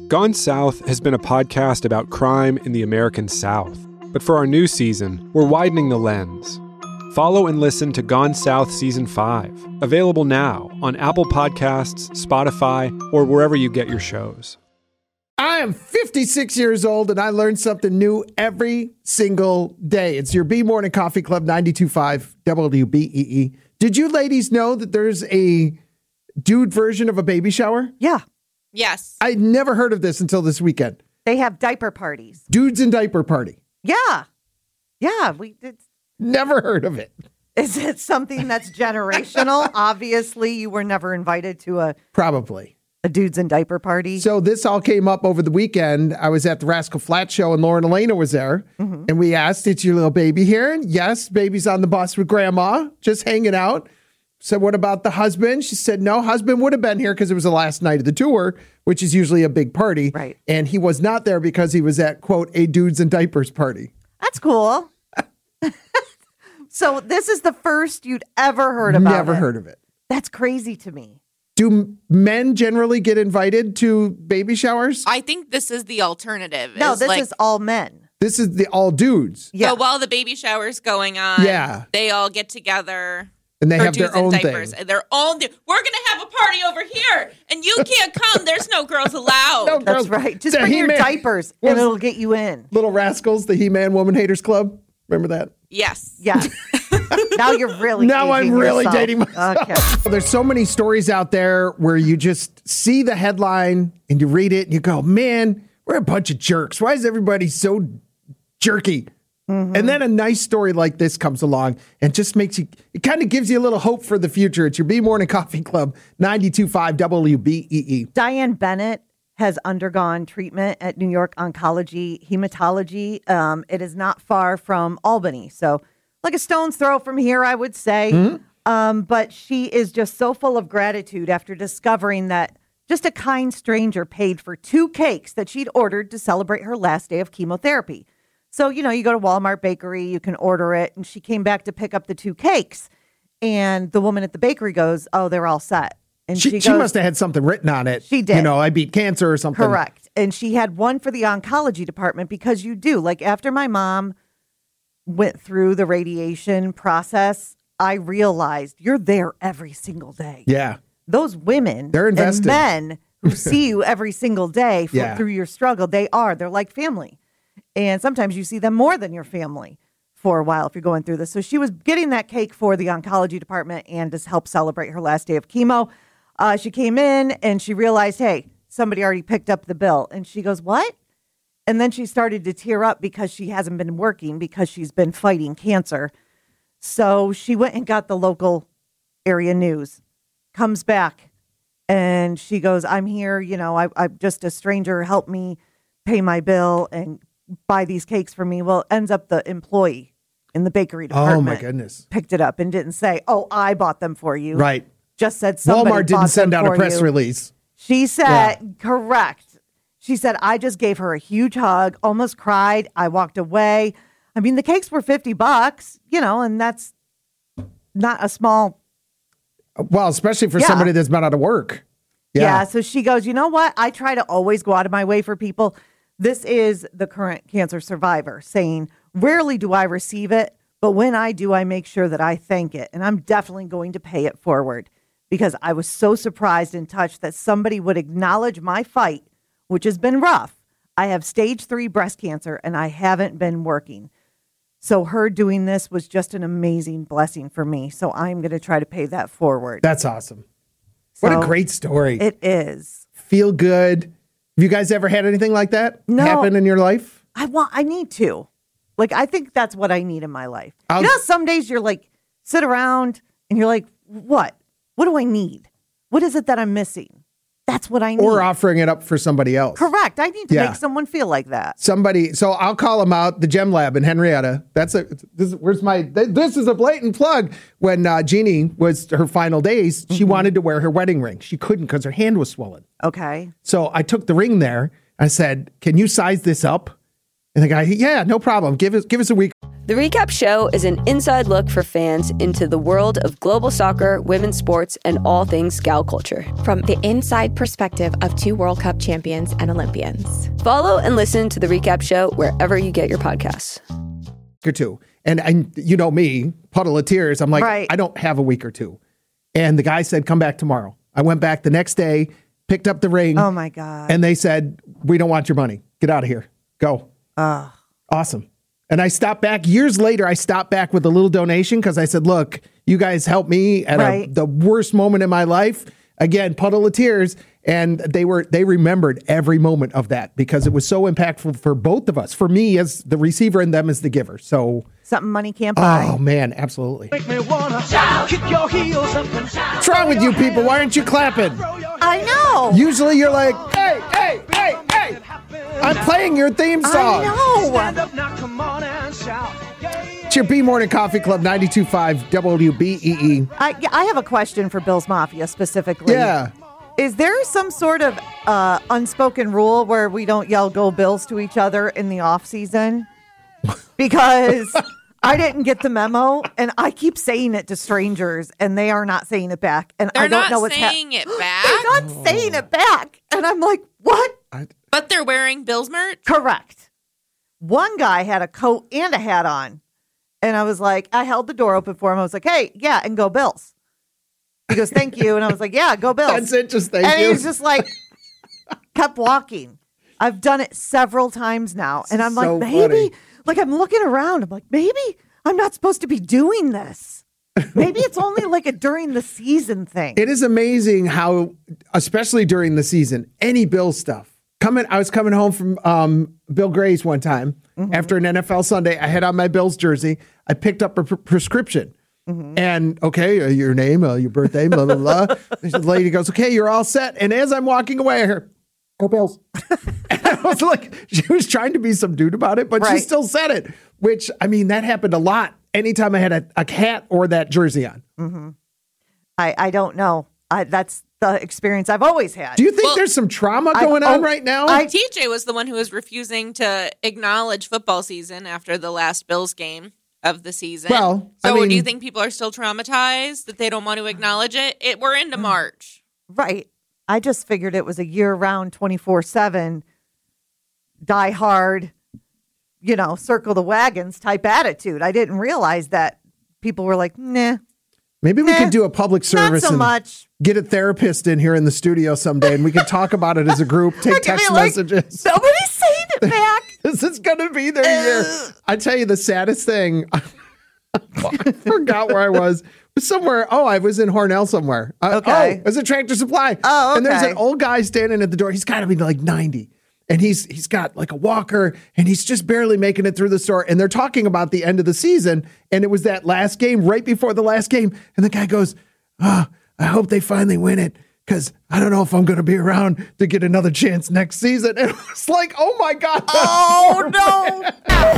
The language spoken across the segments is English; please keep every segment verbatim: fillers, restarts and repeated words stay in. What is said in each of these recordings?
Gone South has been a podcast about crime in the American South. But for our new season, we're widening the lens. Follow and listen to Gone South Season five, available now on Apple Podcasts, Spotify, or wherever you get your shows. I am fifty-six years old, and I learn something new every single day. It's your B Morning Coffee Club, ninety-two point five W B E E. Did you ladies know that there's a dude version of a baby shower? Yeah. Yes. I'd never heard of this until this weekend. They have diaper parties. Dudes in diaper party. Yeah. Yeah. We it's, Never heard of it. Is it something that's generational? Obviously, you were never invited to a Probably. a dudes in diaper party. So this all came up over the weekend. I was at the Rascal Flatts show, and Lauren Elena was there. Mm-hmm. And we asked, is your little baby here? And yes, baby's on the bus with grandma, just hanging out. Said, what about the husband? She said, no, husband would have been here because it was the last night of the tour, which is usually a big party. Right. And he was not there because he was at, quote, a dudes in diapers party. That's cool. So this is the first you'd ever heard about Never it. heard of it. That's crazy to me. Do men generally get invited to baby showers? I think this is the alternative. No, is this like, is all men. This is the all dudes. Yeah. So while the baby shower's going on, Yeah. they all get together. And they for have their dudes in own diapers. thing. And their own. We're going to have a party over here, and you can't come. There's no girls allowed. No That's girls. right. Just The bring your He-Man- diapers and it'll get you in. Little Rascals, the He-Man Woman Haters Club. Remember that? Yes. Yes. Now you're really Now I'm dating really yourself. dating myself. Okay. There's so many stories out there where you just see the headline and you read it and you go, man, we're a bunch of jerks. Why is everybody so jerky? Mm-hmm. And then a nice story like this comes along and just makes you, it kind of gives you a little hope for the future. It's your B Morning Coffee Club, ninety-two point five W B E E. Diane Bennett has undergone treatment at New York Oncology Hematology. Um, it is not far from Albany. So like a stone's throw from here, I would say. Mm-hmm. Um, but she is just so full of gratitude after discovering that just a kind stranger paid for two cakes that she'd ordered to celebrate her last day of chemotherapy. So, you know, you go to Walmart Bakery, you can order it. And she came back to pick up the two cakes. And the woman at the bakery goes, oh, they're all set. And She, she, she goes, must have had something written on it. She did. You know, I beat cancer or something. Correct. And she had one for the oncology department because you do. Like after my mom went through the radiation process, I realized you're there every single day. Yeah. Those women They're invested. and men who see you every single day for, Yeah. through your struggle, they are. They're like family. And sometimes you see them more than your family for a while if you're going through this. So she was getting that cake for the oncology department and to help celebrate her last day of chemo. Uh, she came in and she realized, hey, somebody already picked up the bill. And she goes, what? And then she started to tear up because she hasn't been working because she's been fighting cancer. So she went and got the local area news, comes back, and she goes, I'm here. You know, I, I'm just a stranger. Help me pay my bill and buy these cakes for me. Well, ends up the employee in the bakery department. Oh, my goodness. Picked it up and didn't say, oh, I bought them for you. Right. Just said somebody Walmart didn't bought send them out a for press you. release. She said, correct. She said, I just gave her a huge hug, almost cried. I walked away. I mean, the cakes were fifty bucks, you know, and that's not a small. Well, especially for Yeah. somebody that's been out of work. Yeah. Yeah. So she goes, you know what? I try to always go out of my way for people. This is the current cancer survivor saying, rarely do I receive it, but when I do, I make sure that I thank it. And I'm definitely going to pay it forward because I was so surprised and touched that somebody would acknowledge my fight, which has been rough. I have stage three breast cancer and I haven't been working. So her doing this was just an amazing blessing for me. So I'm going to try to pay that forward. That's awesome. What So a great story. It is. Feel good. Have you guys ever had anything like that No. happen in your life? I want, I need to. Like, I think that's what I need in my life. I'll- you know, some days you're like, sit around and you're like, what? What do I need? What is it that I'm missing? That's what I need. Or offering it up for somebody else. Correct. I need to Yeah. make someone feel like that. Somebody, so I'll call them out, the Gem Lab in Henrietta. That's a, this, where's my, th- this is a blatant plug. When uh, Jeannie was her final days, she Mm-hmm. wanted to wear her wedding ring. She couldn't because her hand was swollen. Okay. So I took the ring there. I said, can you size this up? And the guy, yeah, no problem. Give us, give us a week. The Recap Show is an inside look for fans into the world of global soccer, women's sports, and all things gal culture. From the inside perspective of two World Cup champions and Olympians. Follow and listen to The Recap Show wherever you get your podcasts. Or two. And, and you know me, puddle of tears. I'm like, Right. I don't have a week or two. And the guy said, come back tomorrow. I went back the next day, picked up the ring. Oh, my God. And they said, we don't want your money. Get out of here. Go. Uh, Awesome. And I stopped back years later. I stopped back with a little donation because I said, look, you guys helped me at a, Right. the worst moment in my life. Again, puddle of tears. And they were they remembered every moment of that because it was so impactful for both of us, for me as the receiver and them as the giver. So, something money can't buy. oh, man, absolutely. Make me wanna shout, kick your heels up and shout. What's wrong with you people? Why aren't you clapping? I know. Usually you're like, hey, hey, hey, hey. I'm playing your theme song. I Stand know. up now, come on and shout. Yeah, yeah. It's your B Morning Coffee Club, ninety-two point five W B E E. I, yeah, I have a question for Bill's Mafia specifically. Yeah. Is there some sort of uh, unspoken rule where we don't yell "Go Bills" to each other in the off season? Because I didn't get the memo, and I keep saying it to strangers, and they are not saying it back, and They're I don't not know what's saying it They're back, not saying it back, and I'm like, what? but they're wearing Bill's merch. Correct. One guy had a coat and a hat on, and I was like, I held the door open for him. I was like, hey, yeah, and go Bills. He goes, thank you. And I was like, yeah, go Bills. That's it. Just thank and you. he was just like, kept walking. I've done it several times now. And I'm So like, maybe, funny. like I'm looking around. I'm like, maybe I'm not supposed to be doing this. Maybe it's only like a during the season thing. It is amazing how, especially during the season, any Bill stuff. Coming, I was coming home from um, Bill Gray's one time Mm-hmm. after an N F L Sunday. I had on my Bills jersey. I picked up a pr- prescription. Mm-hmm. And okay, uh, your name, uh, your birthday, blah, blah, blah. And the lady goes, okay, you're all set. And as I'm walking away, I hear, go Bills. And I was like, she was trying to be subdued about it, but she Right. still said it, which, I mean, that happened a lot anytime I had a, a hat or that jersey on. Mm-hmm. I, I don't know. I, that's the experience I've always had. Do you think Well, there's some trauma I- going on oh, right now? I- T J was the one who was refusing to acknowledge football season after the last Bills game of the season. Well, I so do mean- you think people are still traumatized that they don't want to acknowledge it? It we're into March. Right. I just figured it was a year round, twenty-four seven, die hard, you know, circle the wagons type attitude. I didn't realize that people were like, nah, Maybe we Nah, could do a public not service so and much. get a therapist in here in the studio someday and we can talk about it as a group, take Look at me text like, messages. nobody's saying it back. This is going to be their year. I tell you the saddest thing. I forgot where I was. It was somewhere. Oh, I was in Hornell somewhere. Uh, Okay. Oh, it was a Tractor Supply. Oh, And there's okay. an old guy standing at the door. He's got to be like ninety. And he's he's got like a walker and he's just barely making it through the store. And they're talking about the end of the season. And it was that last game, right before the last game. And the guy goes, oh, I hope they finally win it. Because I don't know if I'm going to be around to get another chance next season. And it was like, oh my God. Oh, no.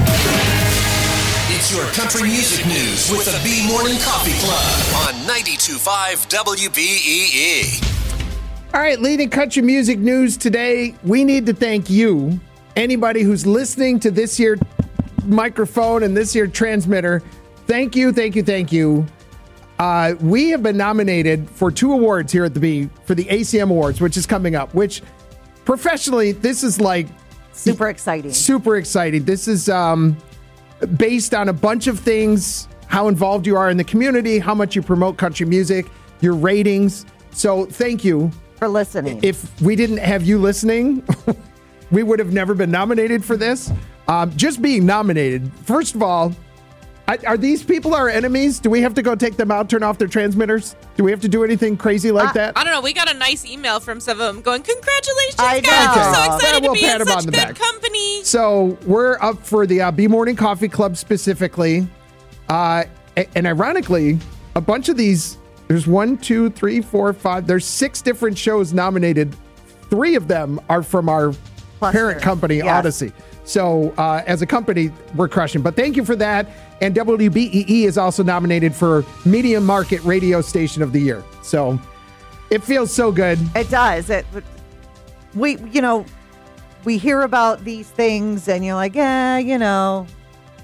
It's your country music news with the B Morning Coffee Club on ninety-two point five W B E E. All right, leading country music news today. We need to thank you, anybody who's listening to this here microphone and this here transmitter. Thank you, thank you, thank you. Uh, we have been nominated for two awards here at the B for the A C M Awards, which is coming up, which professionally, this is like Super exciting. super exciting. This is um, based on a bunch of things, how involved you are in the community, how much you promote country music, your ratings. So thank you. For listening. If we didn't have you listening, we would have never been nominated for this. Um, just being nominated, first of all, I, are these people our enemies? Do we have to go take them out, turn off their transmitters? Do we have to do anything crazy like that? I don't know. We got a nice email from some of them going, congratulations, I guys. know. We're so Okay. excited Yeah, we'll to be pat in 'em on such the good back. company. So we're up for the uh, B Morning Coffee Club specifically. Uh, a- and ironically, a bunch of these, there's one, two, three, four, five, there's six different shows nominated. Three of them are from our Cluster. parent company, Yes. Odyssey. So uh, as a company, we're crushing. But thank you for that. And W B E E is also nominated for Medium Market Radio Station of the Year. So it feels so good. It does. It. We, you know, we hear about these things, and you're like, yeah, you know,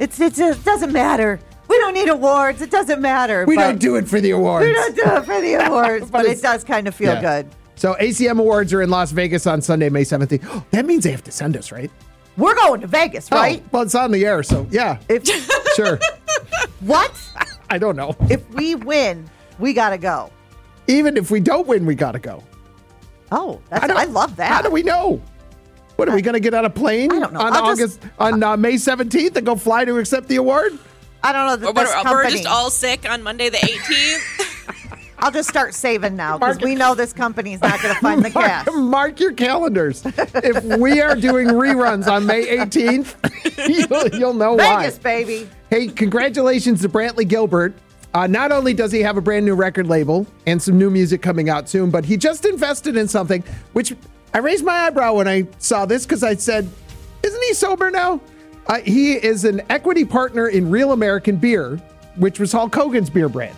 It's, it's, it doesn't matter. We don't need awards. It doesn't matter. We but don't do it for the awards. We don't do it for the awards, but, but it does kind of feel yeah. good. So A C M Awards are in Las Vegas on Sunday, May seventeenth. Oh, that means they have to send us, right? We're going to Vegas, right? Oh, well, it's on the air, so yeah. If, sure. What? I don't know. If we win, we got to go. Even if we don't win, we got to go. Oh, that's, I love that. How do we know? What, are we going to get on a plane I don't know. on I'll August just, on uh, May seventeenth and go fly to accept the award? I don't know. That we're, this we're company, just all sick on Monday the eighteenth. I'll just start saving now because we know this company's not going to find the cash. Mark, mark your calendars. If we are doing reruns on May eighteenth, you'll, you'll know Vegas, why. Vegas, baby. Hey, congratulations to Brantley Gilbert. Uh, not only does he have a brand new record label and some new music coming out soon, but he just invested in something, which I raised my eyebrow when I saw this because I said, isn't he sober now? Uh, he is an equity partner in Real American Beer, which was Hulk Hogan's beer brand.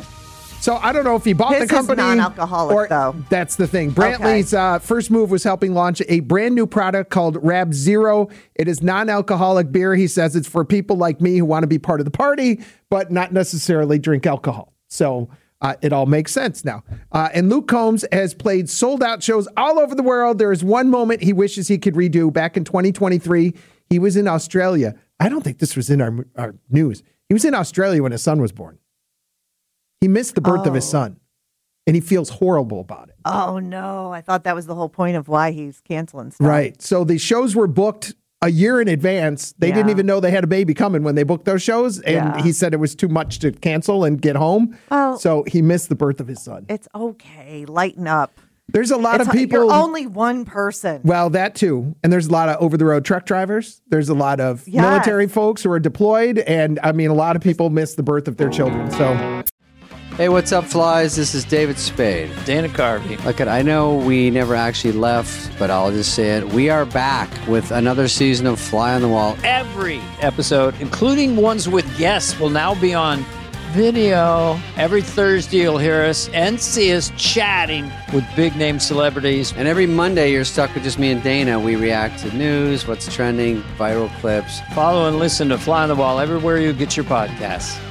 So I don't know if he bought His the company. is non-alcoholic, or, though. That's the thing. Brantley's okay. uh, first move was helping launch a brand new product called Rab Zero. It is non-alcoholic beer. He says it's for people like me who want to be part of the party, but not necessarily drink alcohol. So uh, it all makes sense now. Uh, and Luke Combs has played sold-out shows all over the world. There is one moment he wishes he could redo. Back in twenty twenty-three, he was in Australia. I don't think this was in our, our news. He was in Australia when his son was born. He missed the birth oh. of his son, and he feels horrible about it. Oh, no. I thought that was the whole point of why he's canceling stuff. Right. So the shows were booked a year in advance. They yeah. didn't even know they had a baby coming when they booked those shows, and yeah. he said it was too much to cancel and get home. Well, so he missed the birth of his son. It's okay. Lighten up. There's a lot it's, of people. You're only one person. Well, that too. And there's a lot of over-the-road truck drivers. There's a lot of yes. military folks who are deployed, and I mean, a lot of people miss the birth of their children. So. Hey, what's up, flies? This is David Spade. Dana Carvey. Look, I know we never actually left, but I'll just say it. We are back with another season of Fly on the Wall. Every episode, including ones with guests, will now be on video. Every Thursday, you'll hear us and see us chatting with big-name celebrities. And every Monday, you're stuck with just me and Dana. We react to news, what's trending, viral clips. Follow and listen to Fly on the Wall everywhere you get your podcasts.